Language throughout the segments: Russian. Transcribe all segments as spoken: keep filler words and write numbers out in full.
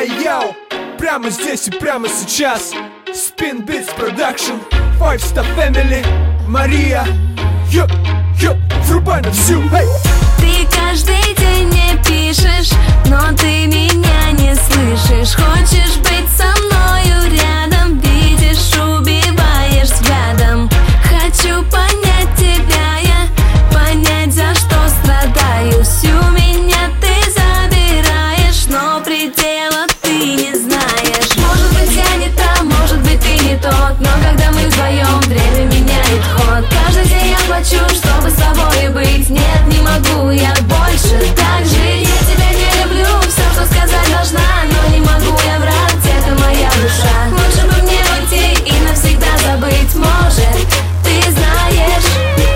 Йоу, прямо здесь и прямо сейчас Spin Beats Production, Five Star Family, Мария. Йоп, йоп, врубай на всю, эй! Ты каждый день мне пишешь, но ты меня не слышишь. Хочешь быть со мною рядом, видишь, убиваешь взглядом. Хочу понять тебя я, понять, за что страдаю. Всю меня ты забираешь, но предела ты не знаешь. Может быть, я не та, может быть, ты не тот, но когда мы вдвоем, время меняет ход. Каждый день я плачу, чтобы с тобой быть. Нет, не могу я больше так жить. Я тебя не люблю, все, что сказать должна, но не могу я врать, это моя душа. Лучше бы мне уйти и навсегда забыть, может, ты знаешь.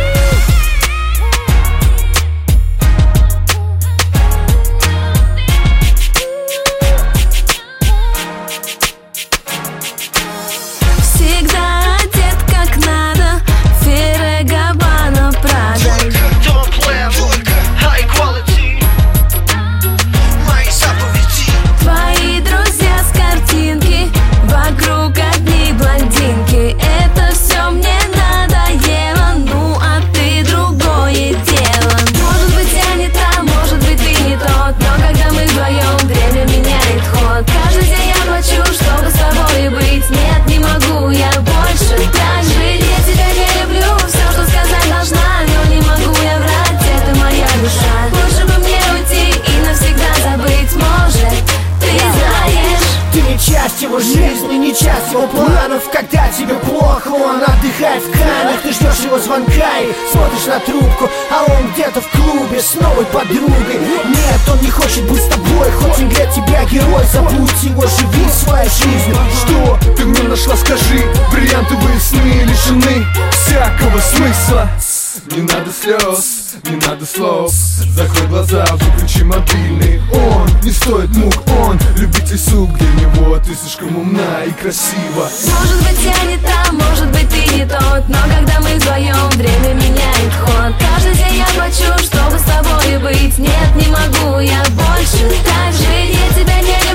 Всегда одет как надо, Феррагабана, Прада. Твои друзья с картинки, вокруг одни блондинки. Это все мне надоело, ну а ты другое дело. Может быть, я не та, может быть, ты не тот, но когда мы вдвоем, время меняет ход. Каждый день я плачу, чтобы с тобой быть. Нет, не могу я больше так жить. Я тебя не люблю, все, что сказать должна, но не могу я врать, это моя душа. Лучше бы мне уйти и навсегда забыть, может, ты знаешь. Ты не часть его жизни, не часть его планов. Когда тебе плохо, он отдыхает в Каннах. Ты ждешь его звонка и смотришь на трубку, а он где-то в клубе с новой подругой. Нет, он не хочет быть с тобой, хоть он для тебя герой. Забудь его, живи своей жизнью. Что ты в нем нашла, скажи? Бриллиантовые сны лишены всякого смысла. Не надо слез, не надо слов. Закрой глаза, выключи мобильный. Он не стоит мук, он любитель суп. Для него ты слишком умна и красива. Может быть, я не та, может быть, ты не тот, но когда мы вдвоем, время меняет ход. Каждый день я плачу, чтобы с тобой быть. Нет, не могу я больше так жить. Я тебя не